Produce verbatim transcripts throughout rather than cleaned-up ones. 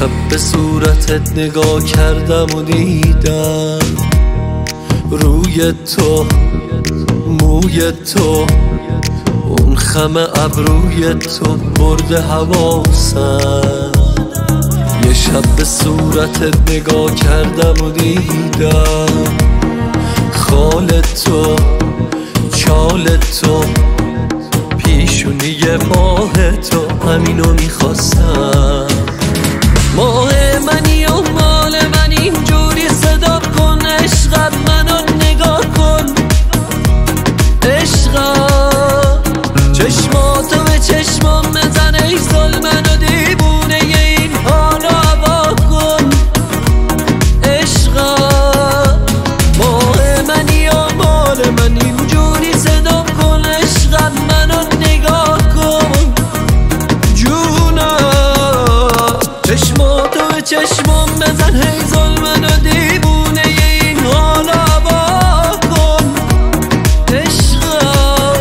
شب به صورتت نگاه کردم و دیدم روی تو موی تو اون خم ابروی تو برده حواسم. یه شب به صورتت نگاه کردم و دیدم خال تو چال تو پیشونی ماه تو همینو میخواستم. ماه منی و مال من اینجوری صدا کن عشقت منو نگاه کن عشقم چشماتو به چشمام بزن ای ظلمن و دیوونه ی این حالو هوا کن عشقم. ماه منی و مال من اینجوری صدا کن عشقت منو نگاه کن جونم چشماتو به چشمام بزن هی ظلمن و دیوونه ی این حالو هوا کن عشقم.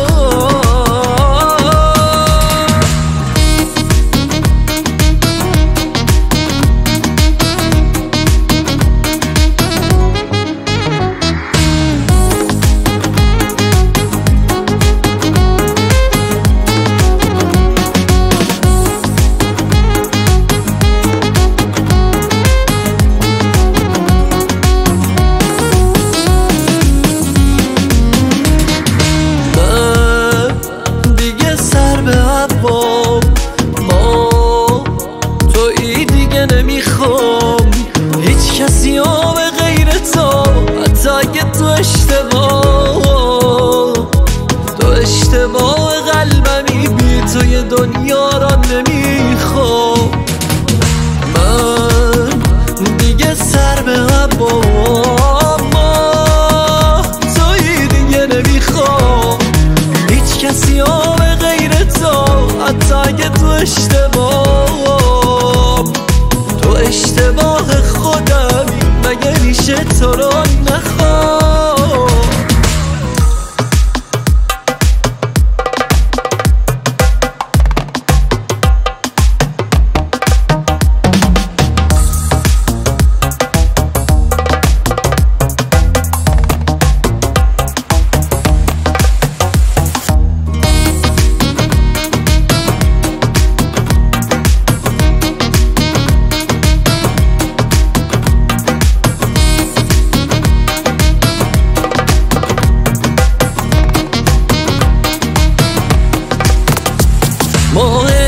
نمیخوام هیچ کسی ها به غیر تو حتی اگه تو اشتباه تو اشتباه قلبمی بی توی دنیا را نمیخوام. من دیگه سر به هوام توی دیگه نمیخوام هیچ کسی ها به غیر تو حتی اگه تو اشتباه اشتباه خودمی مگه میشه تو رو نخوام. ماه